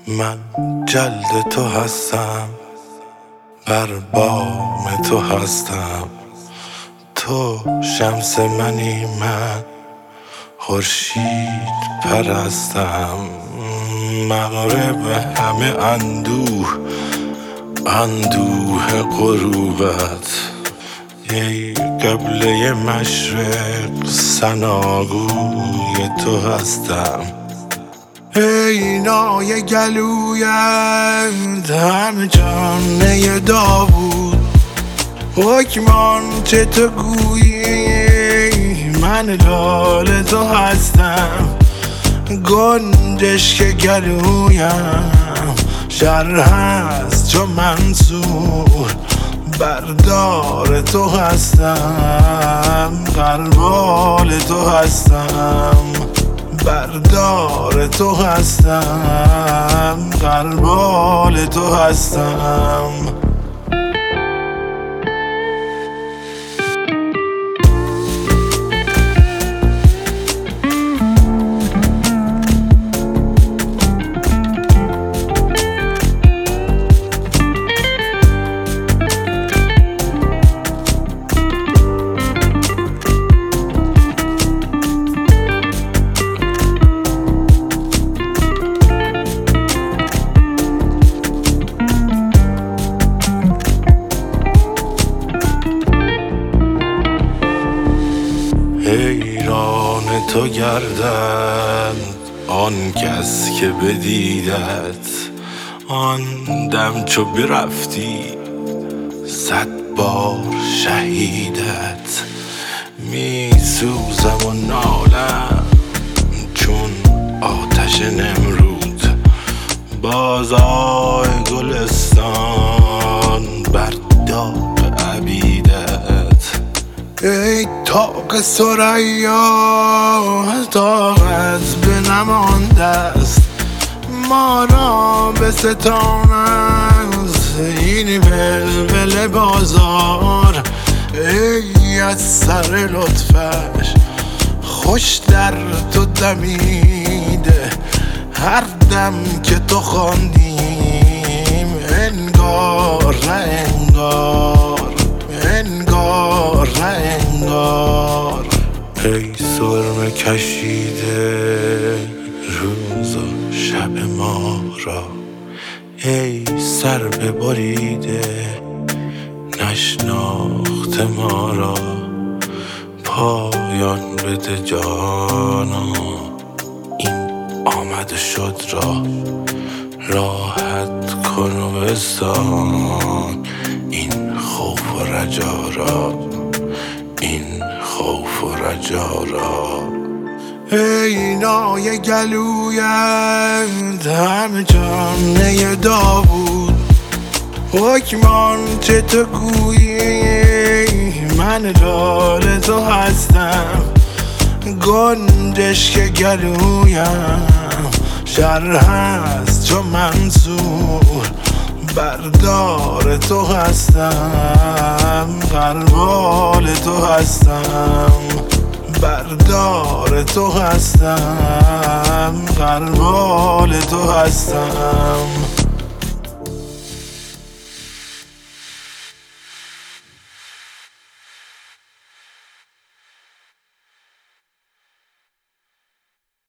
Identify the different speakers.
Speaker 1: من جلد تو هستم، بر بام تو هستم. تو شمس منی، من خورشید پرستم. مغرب همه اندوه غروبت، ای قبله مشرق ثناگوی تو هستم. ای نای گلویت همه جانه داوود، حکمان چه تو گویی من لال تو هستم. گنجش که گلویم شر هست چو منصور، بردار تو هستم، غربال تو هستم. بردار تو هستم، غربال تو هستم. حیران تو گردند آن کس که بدیدت، آن دم چو برفتی 100 بار شهیدت. می سوزم و نالم چون آتش نمرود، بازآی گلستان بر داغ عبیدت. ای طاق ثریا طاقت بنمانده است، ما را به ستان از این ولول بازار. ای از سر لطفش خوش در تو دمیده، هر دم که تو خواندیم انگار نه انگار، انگار نه انگار. ای سرمه کشیده روز و شب ما را، ای سر ببریده نشناخته ما را. پایان بده جانا این آمد و شد را، راحت کن و بستان این خوف و رجا را، این خوف و رجا را. ای نای گلویت همه جانه داوود، حکمان چه تو گویی من لال تو هستم. گنجش که گلویم شر هست چو منصور، بردار تو هستم، غربال تو هستم. بردار تو هستم، غربال تو هستم.